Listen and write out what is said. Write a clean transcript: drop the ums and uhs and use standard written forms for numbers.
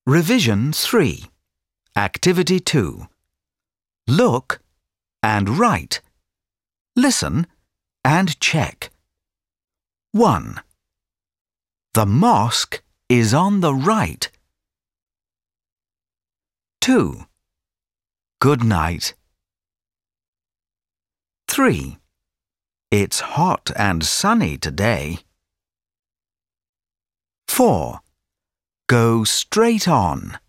Revision 3. Activity 2. Look and write. Listen and check. 1. The mosque is on the right. 2. Good night. 3. It's hot and sunny today. 4. Go straight on.